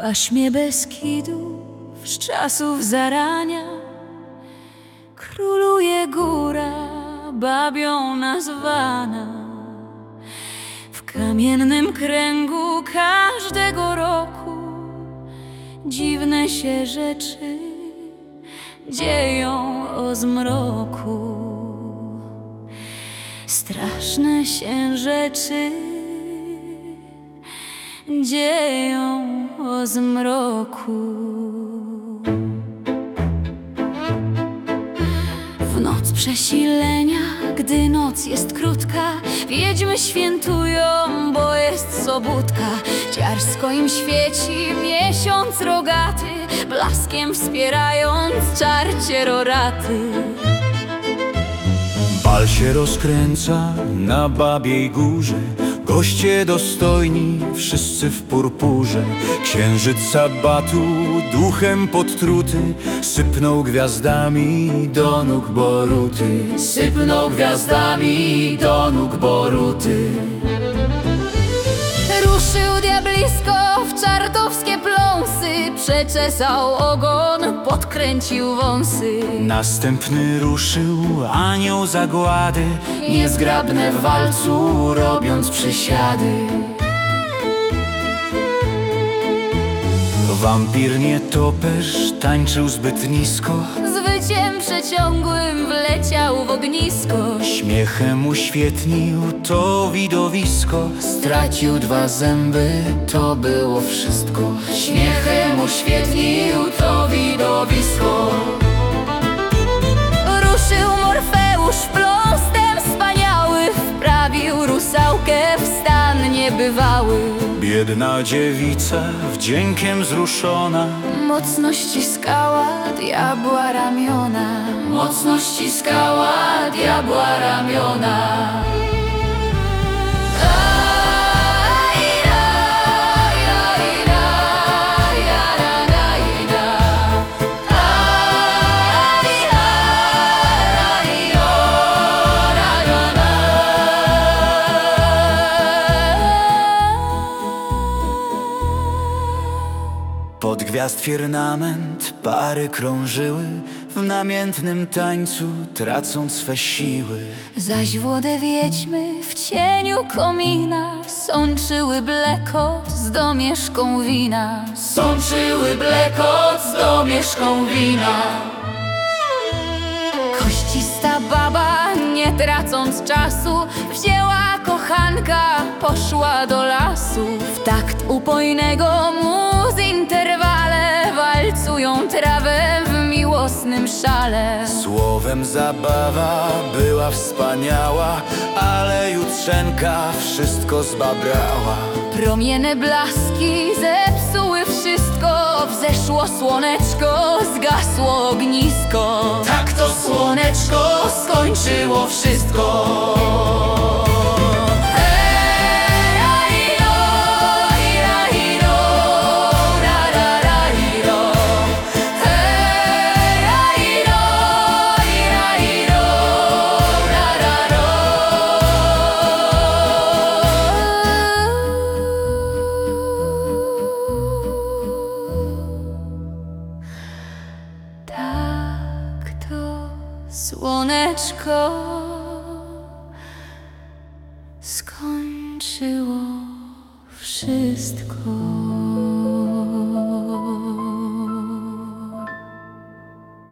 paśmie Beskidów z czasów zarania króluje góra babią nazwana. W kamiennym kręgu każdego roku dziwne się rzeczy dzieją o zmroku. Straszne się rzeczy dzieją o zmroku. W noc przesilenia, gdy noc jest krótka, wiedźmy świętują, bo jest sobótka. Ciarsko im świeci miesiąc rogaty, blaskiem wspierając czarcie roraty. Bal się rozkręca na Babiej Górze, goście dostojni, wszyscy w purpurze. Księżyc sabatu, duchem podtruty, sypnął gwiazdami do nóg Boruty. Sypnął gwiazdami do nóg Boruty. Ruszył diablisko w czartowskie pląsy, przeczesał ogon, podkręcił wąsy. Następny ruszył anioł zagłady, niezgrabne w walcu robiąc przysiady. Wampir nietoperz tańczył zbyt nisko, Z wyciem przeciągłym wleciał w ognisko. śmiechem uświetnił to widowisko. Stracił 2 zęby, to było wszystko. Śmiechem uświetnił to widowisko. Ruszył Morfeusz pląstem wspaniały, wprawił rusałkę w stan niebywały. Biedna dziewica wdziękiem wzruszona Mocno ściskała diabła ramiona. mocno ściskała diabła ramiona. Pod gwiazd firmament pary krążyły w namiętnym tańcu, tracąc swe siły. Zaś młode wiedźmy w cieniu komina sączyły blekot z domieszką wina. Sączyły blekot z domieszką wina. Koścista baba, nie tracąc czasu, wzięła kochanka, poszła do lasu. W takt upojnego mu z interwale walcują trawę w miłosnym szale. Słowem zabawa była wspaniała, ale jutrzenka wszystko zbabrała. Promienne blaski zepsuły wszystko, wzeszło słoneczko, zgasło ognisko. Tak to słoneczko skończyło wszystko. Tak to słoneczko skończyło wszystko.